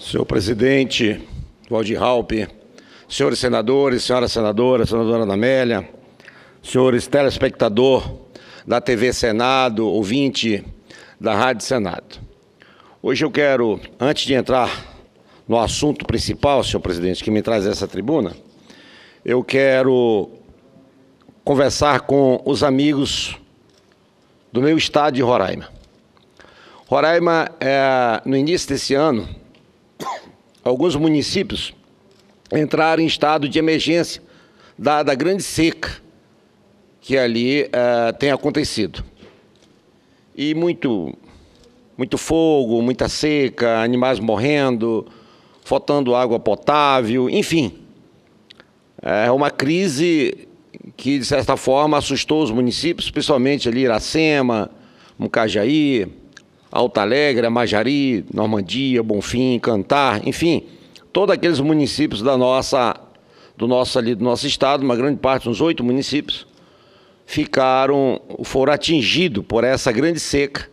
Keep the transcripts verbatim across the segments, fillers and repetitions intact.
Senhor presidente, Waldir Raupp, senhores senadores, senhora senadora, senadora Ana Amélia, senhores telespectador da T V Senado, ouvinte da Rádio Senado. Hoje eu quero, antes de entrar no assunto principal, senhor presidente, que me traz essa tribuna, eu quero conversar com os amigos do meu estado de Roraima. Roraima, é, no início desse ano, alguns municípios entraram em estado de emergência, dada a grande seca que ali é, tem acontecido. E muito, muito fogo, muita seca, animais morrendo, faltando água potável, enfim. É uma crise que, de certa forma, assustou os municípios, principalmente ali Iracema, Mucajaí, Alto Alegre, Amajari, Normandia, Bonfim, Cantar, enfim, todos aqueles municípios da nossa, do, nosso, ali, do nosso estado, uma grande parte, uns oito municípios, ficaram, foram atingidos por essa grande seca.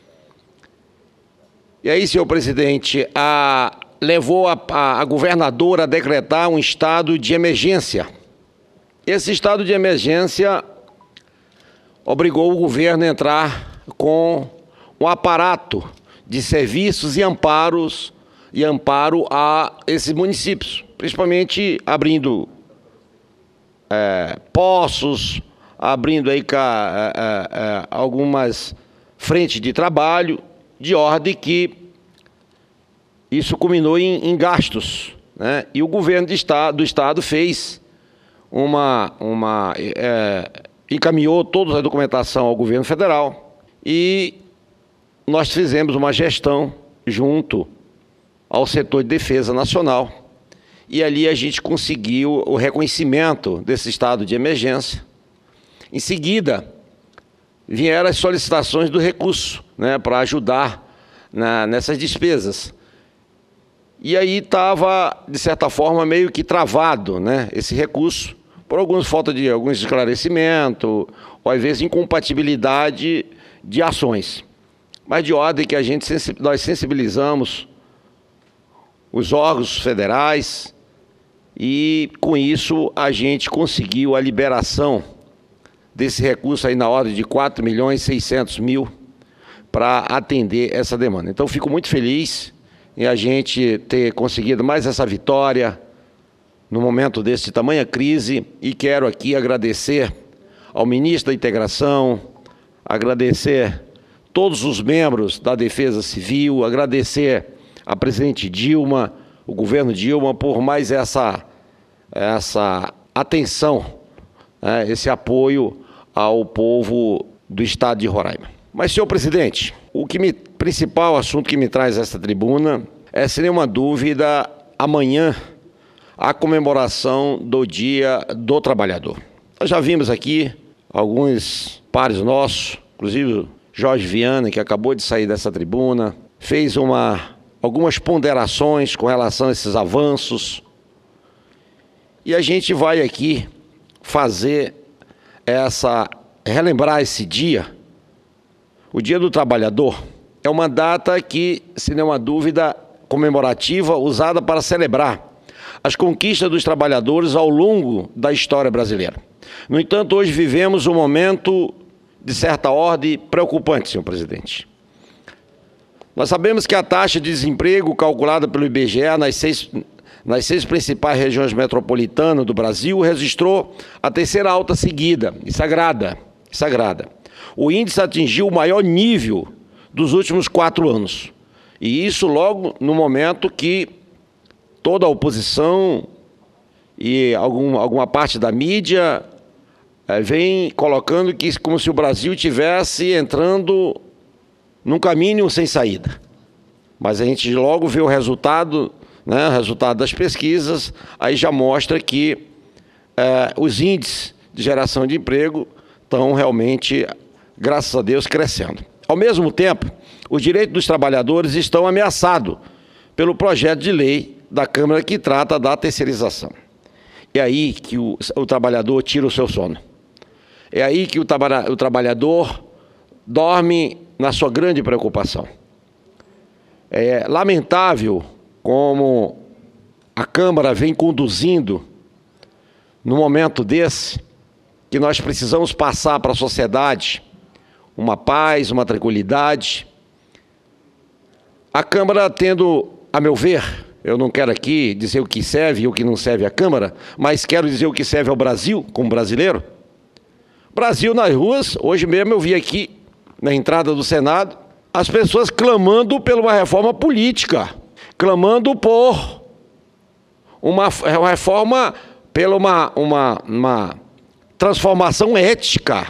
E aí, senhor presidente, a, levou a, a, a governadora a decretar um estado de emergência. Esse estado de emergência obrigou o governo a entrar com um aparato de serviços e amparos e amparo a esses municípios, principalmente abrindo é, poços, abrindo aí cá, é, é, algumas frentes de trabalho, de ordem que isso culminou em, em gastos, né? E o governo de estado, do estado fez uma, uma é, encaminhou toda a documentação ao governo federal e nós fizemos uma gestão junto ao setor de defesa nacional e ali a gente conseguiu o reconhecimento desse estado de emergência. Em seguida, vieram as solicitações do recurso, né, para ajudar na, nessas despesas. E aí estava, de certa forma, meio que travado, né, esse recurso, por algumas falta de alguns esclarecimentos, ou às vezes incompatibilidade de ações. Mas de ordem que a gente, nós sensibilizamos os órgãos federais e, com isso, a gente conseguiu a liberação desse recurso aí na ordem de quatro milhões e seiscentos mil para atender essa demanda. Então, fico muito feliz em a gente ter conseguido mais essa vitória no momento desse tamanha crise e quero aqui agradecer ao ministro da Integração, agradecer todos os membros da Defesa Civil, agradecer a presidente Dilma, o governo Dilma, por mais essa, essa atenção, né, esse apoio ao povo do estado de Roraima. Mas, senhor presidente, o que me, principal assunto que me traz essa tribuna é, sem nenhuma dúvida, amanhã, a comemoração do Dia do Trabalhador. Nós já vimos aqui alguns pares nossos, inclusive Jorge Viana, que acabou de sair dessa tribuna, fez uma, algumas ponderações com relação a esses avanços. E a gente vai aqui fazer essa, relembrar esse dia. O Dia do Trabalhador é uma data que, sem nenhuma dúvida, comemorativa, usada para celebrar as conquistas dos trabalhadores ao longo da história brasileira. No entanto, hoje vivemos um momento de certa ordem, preocupante, senhor presidente. Nós sabemos que a taxa de desemprego calculada pelo I B G E nas seis, nas seis principais regiões metropolitanas do Brasil registrou a terceira alta seguida, e sagrada, sagrada. O índice atingiu o maior nível dos últimos quatro anos. E isso logo no momento que toda a oposição e algum, alguma parte da mídia vem colocando que como se o Brasil estivesse entrando num caminho sem saída. Mas a gente logo vê o resultado, né, o resultado das pesquisas, aí já mostra que é, os índices de geração de emprego estão realmente, graças a Deus, crescendo. Ao mesmo tempo, os direitos dos trabalhadores estão ameaçados pelo projeto de lei da Câmara que trata da terceirização. É aí que o, o trabalhador tira o seu sono. É aí que o, traba o trabalhador dorme na sua grande preocupação. É lamentável como a Câmara vem conduzindo no momento desse, que nós precisamos passar para a sociedade uma paz, uma tranquilidade. A Câmara tendo, a meu ver, eu não quero aqui dizer o que serve e o que não serve à Câmara, mas quero dizer o que serve ao Brasil, como brasileiro. Brasil nas ruas, hoje mesmo eu vi aqui, na entrada do Senado, as pessoas clamando por uma reforma política, clamando por uma, uma reforma, pela uma, uma, uma transformação ética.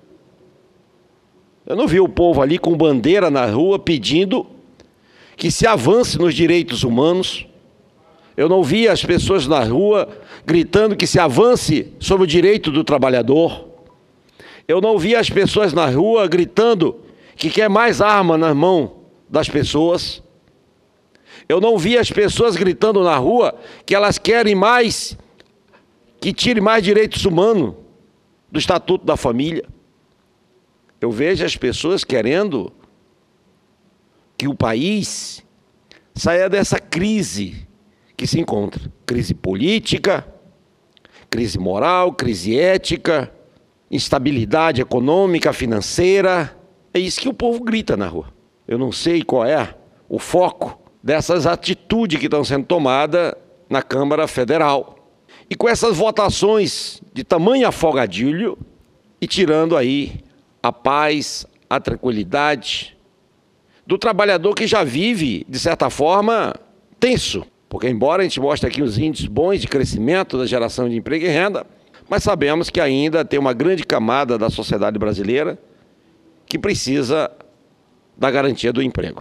Eu não vi o povo ali com bandeira na rua pedindo que se avance nos direitos humanos. Eu não vi as pessoas na rua gritando que se avance sobre o direito do trabalhador. Eu não vi as pessoas na rua gritando que quer mais arma na mão das pessoas. Eu não vi as pessoas gritando na rua que elas querem mais, que tire mais direitos humanos do Estatuto da Família. Eu vejo as pessoas querendo que o país saia dessa crise que se encontra. Crise política, crise moral, crise ética, instabilidade econômica, financeira. É isso que o povo grita na rua. Eu não sei qual é o foco dessas atitudes que estão sendo tomadas na Câmara Federal. E com essas votações de tamanho afogadilho e tirando aí a paz, a tranquilidade do trabalhador que já vive, de certa forma, tenso. Porque embora a gente mostre aqui os índices bons de crescimento da geração de emprego e renda, mas sabemos que ainda tem uma grande camada da sociedade brasileira que precisa da garantia do emprego.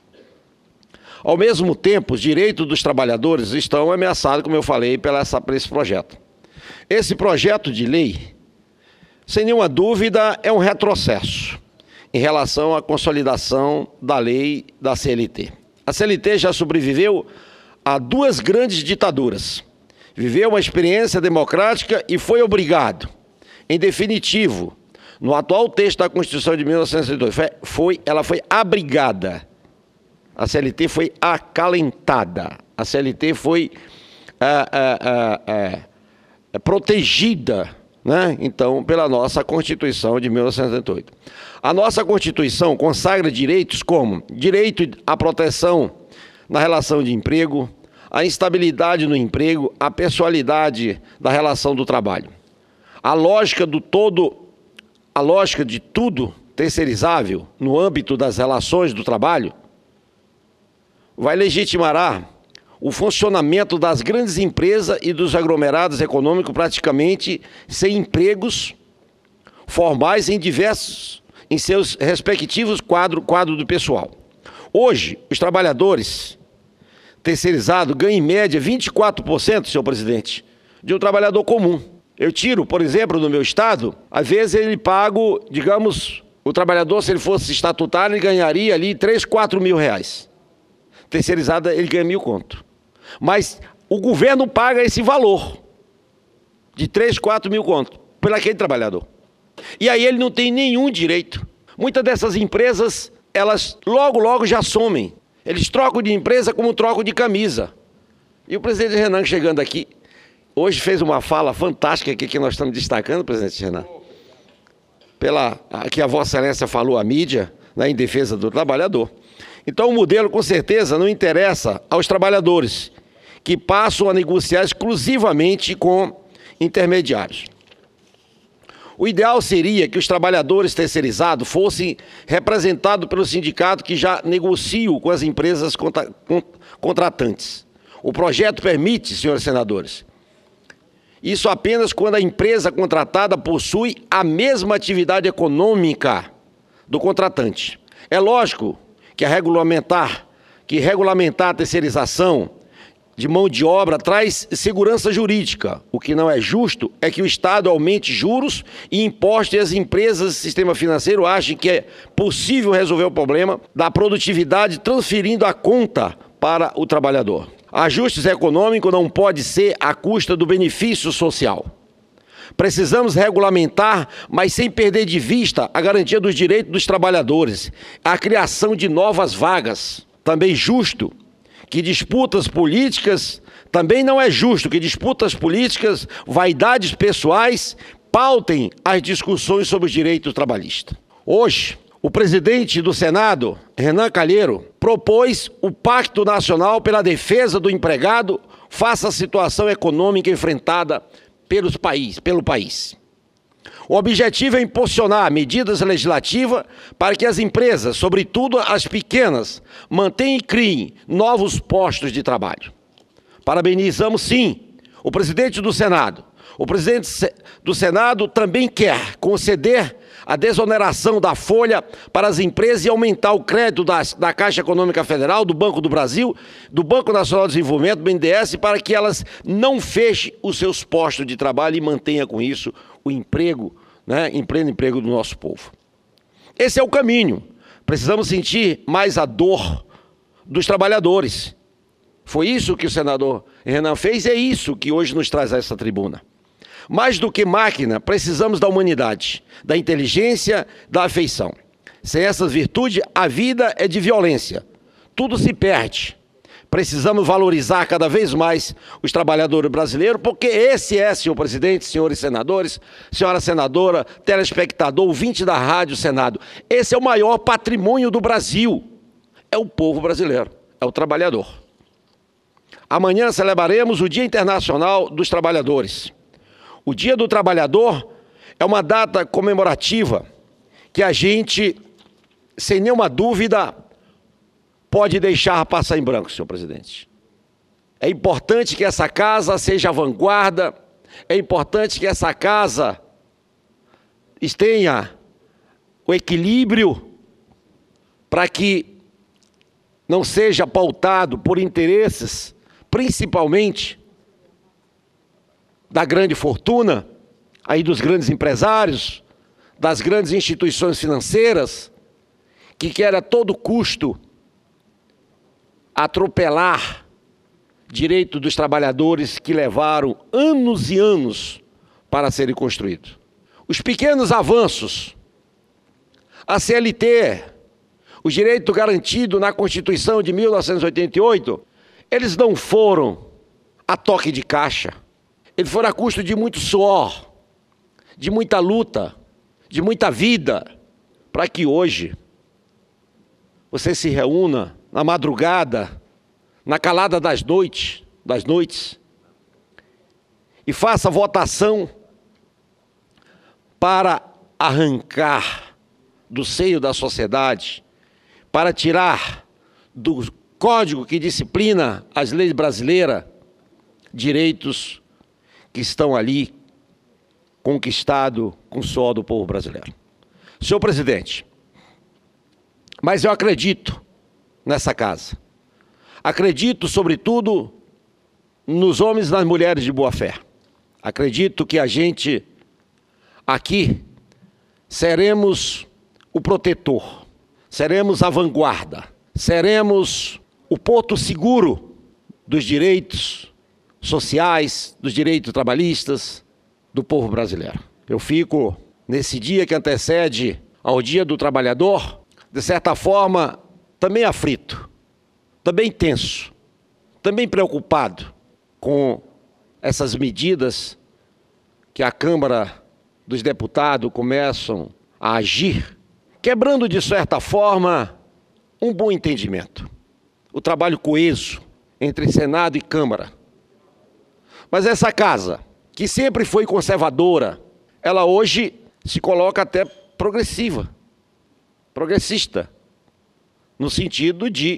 Ao mesmo tempo, os direitos dos trabalhadores estão ameaçados, como eu falei, pela essa, por esse projeto. Esse projeto de lei, sem nenhuma dúvida, é um retrocesso em relação à consolidação da lei da C L T. A C L T já sobreviveu a duas grandes ditaduras. Viveu uma experiência democrática e foi obrigado, em definitivo, no atual texto da Constituição de mil novecentos e sessenta e dois, foi, ela foi abrigada. A C L T foi acalentada. A C L T foi ah, ah, ah, ah, protegida, né? Então, pela nossa Constituição de mil novecentos e setenta e oito. A nossa Constituição consagra direitos como direito à proteção na relação de emprego, a instabilidade no emprego, a pessoalidade da relação do trabalho. A lógica do todo, a lógica de tudo terceirizável no âmbito das relações do trabalho vai legitimar o funcionamento das grandes empresas e dos aglomerados econômicos praticamente sem empregos formais em diversos, em seus respectivos quadros quadro do pessoal. Hoje, os trabalhadores terceirizados ganham em média vinte e quatro por cento, senhor presidente, de um trabalhador comum. Eu tiro, por exemplo, no meu estado, às vezes ele pago, digamos, o trabalhador, se ele fosse estatutário, ele ganharia ali três, quatro mil reais. Terceirizada, ele ganha mil conto. Mas o governo paga esse valor de três, quatro mil conto por aquele trabalhador. E aí ele não tem nenhum direito. Muitas dessas empresas, elas logo, logo já somem. Eles trocam de empresa como trocam de camisa. E o presidente Renan, chegando aqui, hoje fez uma fala fantástica aqui que nós estamos destacando, presidente Renan. Pela que a Vossa Excelência falou à mídia, né, em defesa do trabalhador. Então o modelo, com certeza, não interessa aos trabalhadores, que passam a negociar exclusivamente com intermediários. O ideal seria que os trabalhadores terceirizados fossem representados pelo sindicato que já negociam com as empresas contra, contratantes. O projeto permite, senhores senadores, isso apenas quando a empresa contratada possui a mesma atividade econômica do contratante. É lógico que a regulamentar, que regulamentar a terceirização de mão de obra traz segurança jurídica. O que não é justo é que o Estado aumente juros e impostos e as empresas e sistema financeiro achem que é possível resolver o problema da produtividade transferindo a conta para o trabalhador. Ajustes econômicos não pode ser à custa do benefício social. Precisamos regulamentar, mas sem perder de vista a garantia dos direitos dos trabalhadores, a criação de novas vagas. Também justo que disputas políticas também não é justo que disputas políticas, vaidades pessoais, pautem as discussões sobre os direitos trabalhistas. Hoje, o presidente do Senado, Renan Calheiro, propôs o Pacto Nacional pela Defesa do Empregado face à situação econômica enfrentada pelos país, pelo país. O objetivo é impulsionar medidas legislativas para que as empresas, sobretudo as pequenas, mantenham e criem novos postos de trabalho. Parabenizamos, sim, o presidente do Senado. O presidente do Senado também quer conceder a desoneração da folha para as empresas e aumentar o crédito da, da Caixa Econômica Federal, do Banco do Brasil, do Banco Nacional de Desenvolvimento, do B N D E S, para que elas não fechem os seus postos de trabalho e mantenham com isso o emprego, né, em pleno emprego do nosso povo. Esse é o caminho. Precisamos sentir mais a dor dos trabalhadores. Foi isso que o senador Renan fez e é isso que hoje nos traz a essa tribuna. Mais do que máquina, precisamos da humanidade, da inteligência, da afeição. Sem essas virtudes, a vida é de violência. Tudo se perde. Precisamos valorizar cada vez mais os trabalhadores brasileiros, porque esse é, senhor presidente, senhores senadores, senhora senadora, telespectador, ouvinte da Rádio Senado, esse é o maior patrimônio do Brasil. É o povo brasileiro, é o trabalhador. Amanhã celebraremos o Dia Internacional dos Trabalhadores. O Dia do Trabalhador é uma data comemorativa que a gente, sem nenhuma dúvida, pode deixar passar em branco, senhor presidente. É importante que essa casa seja a vanguarda, é importante que essa casa tenha o equilíbrio para que não seja pautado por interesses, principalmente da grande fortuna, aí dos grandes empresários, das grandes instituições financeiras, que querem a todo custo atropelar direito dos trabalhadores que levaram anos e anos para serem construídos. Os pequenos avanços, a C L T, o direito garantido na Constituição de mil novecentos e oitenta e oito, eles não foram a toque de caixa. Eles foram a custo de muito suor, de muita luta, de muita vida, para que hoje você se reúna na madrugada, na calada das noites, das noites, e faça votação para arrancar do seio da sociedade, para tirar do código que disciplina as leis brasileiras direitos que estão ali conquistados com o suor do povo brasileiro. Senhor presidente, mas eu acredito nessa casa. Acredito, sobretudo, nos homens e nas mulheres de boa fé. Acredito que a gente, aqui, seremos o protetor, seremos a vanguarda, seremos o porto seguro dos direitos sociais, dos direitos trabalhistas do povo brasileiro. Eu fico, nesse dia que antecede ao Dia do Trabalhador, de certa forma, também aflito, também tenso, também preocupado com essas medidas que a Câmara dos Deputados começam a agir, quebrando, de certa forma, um bom entendimento, o trabalho coeso entre Senado e Câmara. Mas essa casa, que sempre foi conservadora, ela hoje se coloca até progressiva, progressista, no sentido de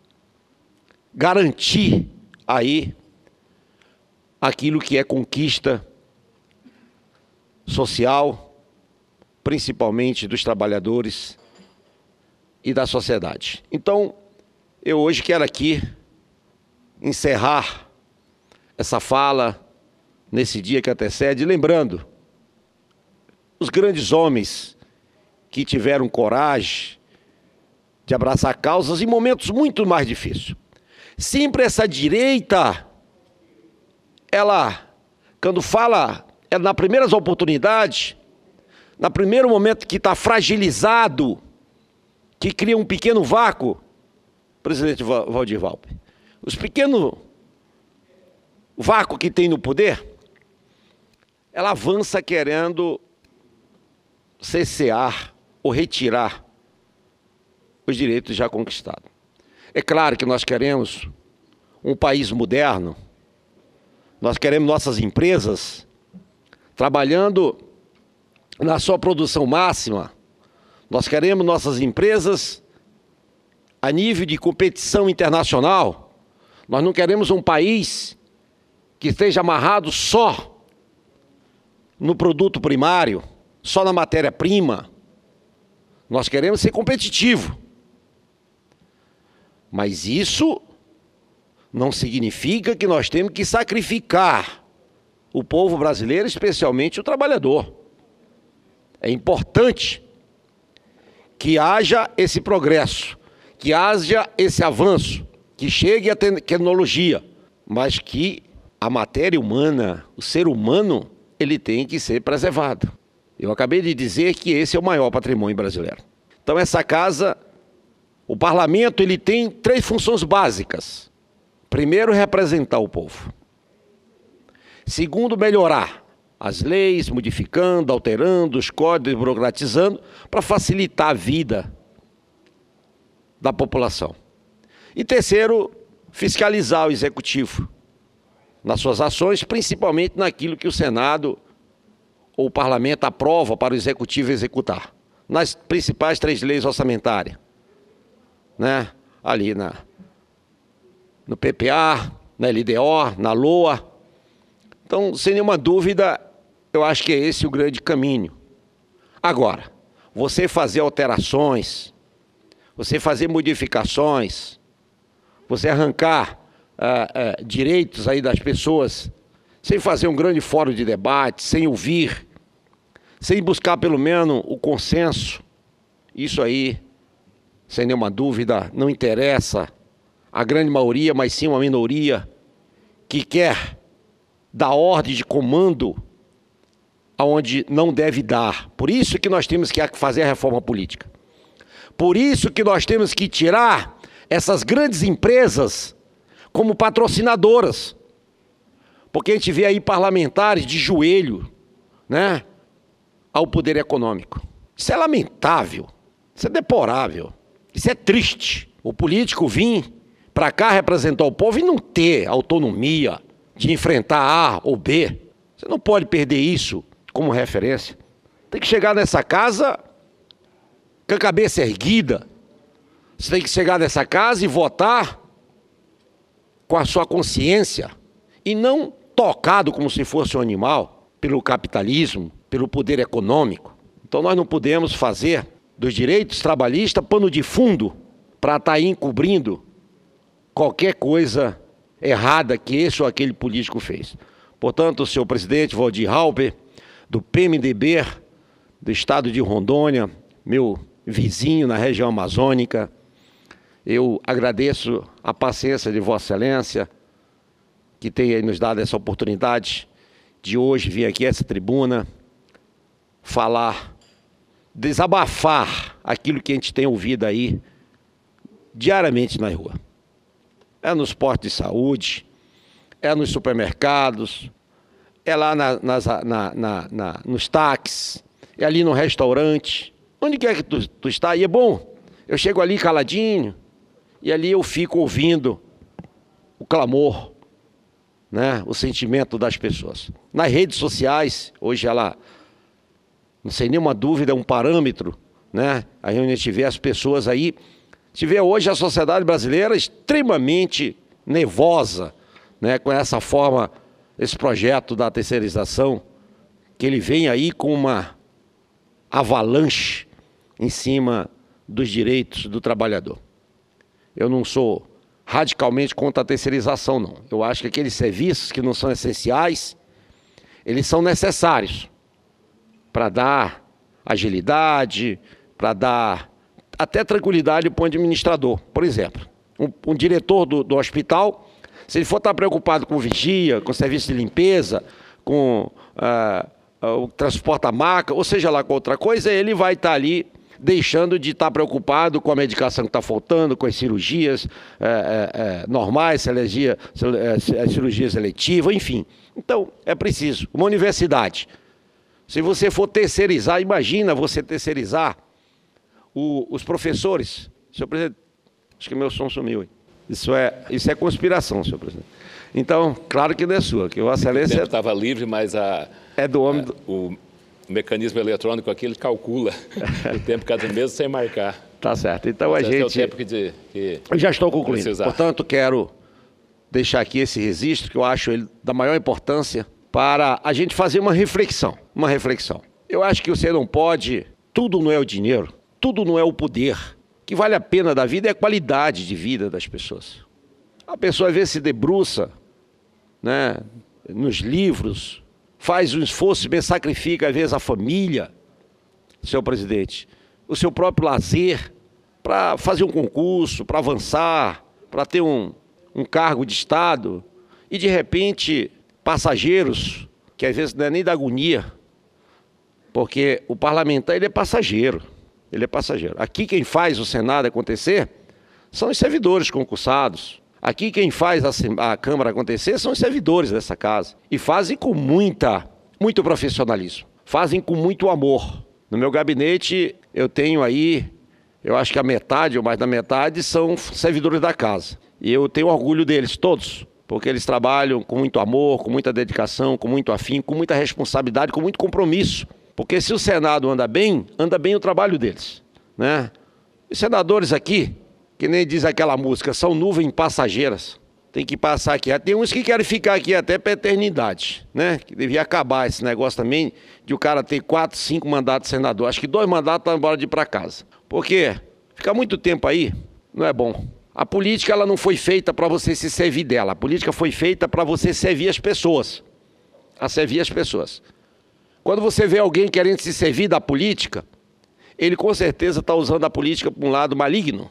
garantir aí aquilo que é conquista social, principalmente dos trabalhadores e da sociedade. Então, eu hoje quero aqui encerrar essa fala nesse dia que antecede, lembrando os grandes homens que tiveram coragem de abraçar causas em momentos muito mais difíceis. Sempre essa direita, ela, quando fala, é nas primeiras oportunidades, no primeiro momento que está fragilizado, que cria um pequeno vácuo, presidente Valdir Walper, os pequenos vácuos que tem no poder, ela avança querendo cessear ou retirar os direitos já conquistados. É claro que nós queremos um país moderno, nós queremos nossas empresas trabalhando na sua produção máxima, nós queremos nossas empresas a nível de competição internacional, nós não queremos um país que esteja amarrado só no produto primário, só na matéria-prima. Nós queremos ser competitivo. Mas isso não significa que nós temos que sacrificar o povo brasileiro, especialmente o trabalhador. É importante que haja esse progresso, que haja esse avanço, que chegue a tecnologia, mas que a matéria humana, o ser humano, ele tem que ser preservado. Eu acabei de dizer que esse é o maior patrimônio brasileiro. Então essa casa, o parlamento, ele tem três funções básicas. Primeiro, representar o povo. Segundo, melhorar as leis, modificando, alterando os códigos, burocratizando, para facilitar a vida da população. E terceiro, fiscalizar o executivo nas suas ações, principalmente naquilo que o Senado ou o parlamento aprova para o executivo executar, nas principais três leis orçamentárias, né? Ali na, no P P A, na L D O, na L O A. Então, sem nenhuma dúvida, eu acho que é esse o grande caminho. Agora, você fazer alterações, você fazer modificações, você arrancar uh, uh, direitos aí das pessoas, sem fazer um grande fórum de debate, sem ouvir, sem buscar pelo menos o consenso, isso aí, sem nenhuma dúvida, não interessa a grande maioria, mas sim uma minoria que quer dar ordem de comando aonde não deve dar. Por isso que nós temos que fazer a reforma política. Por isso que nós temos que tirar essas grandes empresas como patrocinadoras. Porque a gente vê aí parlamentares de joelho, né, ao poder econômico. Isso é lamentável, isso é deplorável, isso é triste. O político vir para cá representar o povo e não ter autonomia de enfrentar A ou B. Você não pode perder isso como referência. Tem que chegar nessa casa com a cabeça erguida. Você tem que chegar nessa casa e votar com a sua consciência e não tocado como se fosse um animal pelo capitalismo, pelo poder econômico. Então nós não podemos fazer dos direitos trabalhistas pano de fundo para estar aí encobrindo qualquer coisa errada que esse ou aquele político fez. Portanto, o senhor presidente Waldir Halber, do P M D B, do estado de Rondônia, meu vizinho na região amazônica, eu agradeço a paciência de Vossa Excelência, que tem nos dado essa oportunidade de hoje vir aqui a essa tribuna, falar, desabafar aquilo que a gente tem ouvido aí diariamente na rua. É nos postos de saúde, é nos supermercados, é lá na, nas, na, na, na, nos táxis, é ali no restaurante, onde quer que tu, tu está. E é bom, eu chego ali caladinho, e ali eu fico ouvindo o clamor, né, o sentimento das pessoas. Nas redes sociais, hoje ela, não sem nenhuma dúvida, é um parâmetro, né, aí onde a gente vê as pessoas aí, a gente vê hoje a sociedade brasileira extremamente nervosa, né, com essa forma, esse projeto da terceirização, que ele vem aí com uma avalanche em cima dos direitos do trabalhador. Eu não sou radicalmente contra a terceirização, não. Eu acho que aqueles serviços que não são essenciais, eles são necessários para dar agilidade, para dar até tranquilidade para o administrador. Por exemplo, um, um diretor do, do hospital, se ele for estar preocupado com vigia, com serviço de limpeza, com uh, uh, o transporte à maca, ou seja lá com outra coisa, ele vai estar ali deixando de estar preocupado com a medicação que está faltando, com as cirurgias é, é, é, normais, cirurgia, é, cirurgias eletivas, enfim. Então, é preciso. Uma universidade. Se você for terceirizar, imagina você terceirizar o, os professores. Senhor presidente, acho que meu som sumiu. Hein? Isso é, isso é conspiração, senhor presidente. Então, claro que não é sua, que o Excelência... O tempo estava livre, mas a, é do homem a, do... o mecanismo eletrônico aqui, ele calcula o tempo cada mês sem marcar. Tá certo. Então, mas a gente... É o tempo que, de, que Eu já estou concluindo. Precisar. Portanto, quero deixar aqui esse registro, que eu acho ele da maior importância, para a gente fazer uma reflexão. Uma reflexão. Eu acho que você não pode... Tudo não é o dinheiro, tudo não é o poder. O que vale a pena da vida é a qualidade de vida das pessoas. A pessoa, às vezes, se debruça, né, nos livros, faz um esforço, bem, sacrifica, às vezes, a família, senhor presidente, o seu próprio lazer, para fazer um concurso, para avançar, para ter um, um cargo de Estado, e, de repente, passageiros, que às vezes não é nem da agonia, porque o parlamentar, ele é passageiro, ele é passageiro. Aqui quem faz o Senado acontecer são os servidores concursados. Aqui quem faz a, a Câmara acontecer são os servidores dessa casa. E fazem com muita, muito profissionalismo. Fazem com muito amor. No meu gabinete eu tenho aí, eu acho que a metade ou mais da metade são servidores da casa. E eu tenho orgulho deles, todos. Porque eles trabalham com muito amor, com muita dedicação, com muito afinco, com muita responsabilidade, com muito compromisso. Porque se o Senado anda bem, anda bem o trabalho deles, né? Os senadores aqui, que nem diz aquela música, são nuvens passageiras. Tem que passar aqui. Tem uns que querem ficar aqui até para a eternidade, né? Que devia acabar esse negócio também de o cara ter quatro, cinco mandatos de senador. Acho que dois mandatos tá embora de ir para casa. Porque ficar muito tempo aí não é bom. A política, ela não foi feita para você se servir dela. A política foi feita para você servir as pessoas. A servir as pessoas. Quando você vê alguém querendo se servir da política, ele com certeza está usando a política para um lado maligno.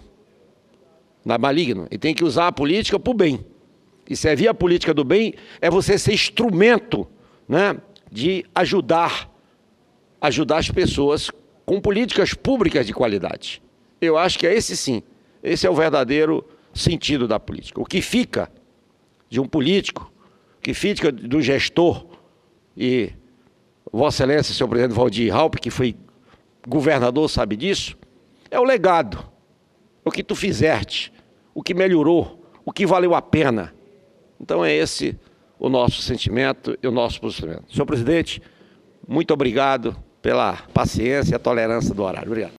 Na maligno. E tem que usar a política para o bem. E servir a política do bem é você ser instrumento, né, de ajudar, ajudar as pessoas com políticas públicas de qualidade. Eu acho que é esse sim, esse é o verdadeiro sentido da política. O que fica de um político, o que fica do gestor, e Vossa Excelência, senhor presidente Waldir Raupp, que foi governador, sabe disso, é o legado, o que tu fizeste, o que melhorou, o que valeu a pena. Então é esse o nosso sentimento e o nosso posicionamento. Senhor presidente, muito obrigado pela paciência e a tolerância do horário. Obrigado.